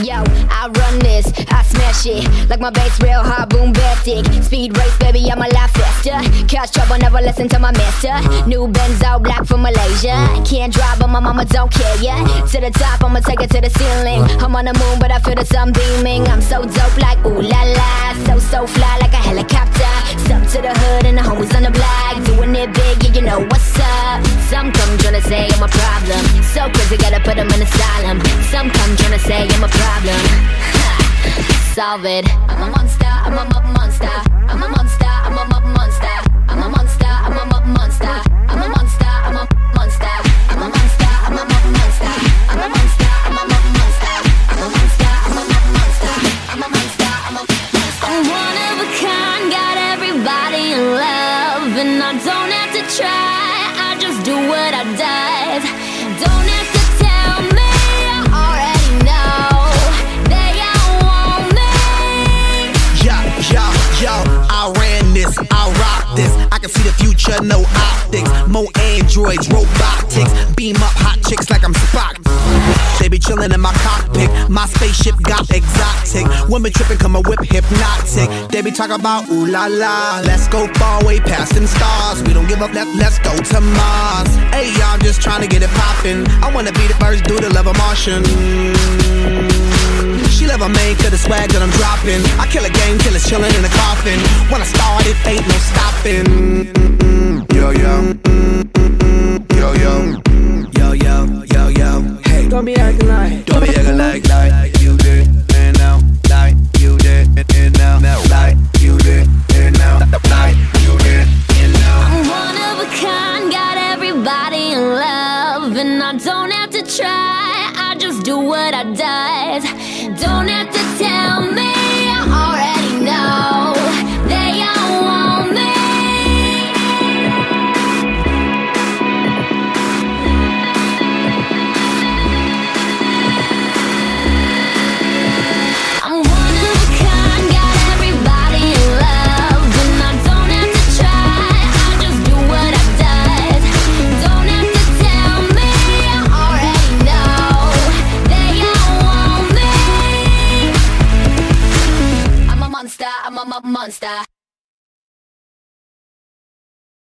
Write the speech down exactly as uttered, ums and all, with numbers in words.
Yo, I run this, I smash it like my bass real hard, bombastic. Speed race, baby, I'm a lot faster. Cause trouble, never listen to my master. New Benzo, black from Malaysia. Can't drive, but my mama don't care, yeah. To the top, I'ma take it to the ceiling. I'm on the moon, but I feel the sun beaming. I'm so dope like ooh la la. So, so fly like a helicopter. Step to the hood and the homies on the block. Doing it big, yeah, you know what's up. Some come tryna say I'm a problem. So crazy, gotta put them in asylum. Some come tryna say I'm a problem. Solve it. I'm a monster, I'm a mo- monster. I'm a monster, I'm a mo- monster. I'm a monster, I'm a mo- monster. I'm a monster, I'm a monster. I'm a monster, I'm a mo- monster. I'm a monster, I'm a mo- monster. I'm a monster, I'm a mo- monster. I'm a monster, I'm a monster. I'm one of a kind, got everybody in love, and I don't have to try. I just do what I does. Don't have to tell me, I already know. They all want me. Yo, yo, yo, I ran this, I rock this. I can see the future, no optics. More androids, robotics. Beam up hot chicks like I'm Spock. They be chillin' in my cockpit. My spaceship got exotic. Women trippin' come a whip hypnotic. They be talking about ooh la la. Let's go far way past them stars. We don't give up, let, let's go to Mars. Hey, y'all, just tryna get it poppin'. I wanna be the first dude to love a Martian. She love a man, cause the swag that I'm dropping. I kill a game till it's chillin' in the coffin. When I start, it ain't no stopping. Yo, yo. Yo, yo. Yo, yo, yo, yo. Hey, Don't be acting like, don't be acting like, like you did, and now, like you did, and now, now, like you did, and now, like you did, and now. I'm one of a kind, got everybody in love, and I don't have to try. I just do what I does. Don't have to tell me, I already know. They all want me. I'm one of a kind, got everybody in love, and I don't have to try. I just do what I does. Don't have to tell me, I already know. They all want me. I'm a monster, I'm a mo- monster.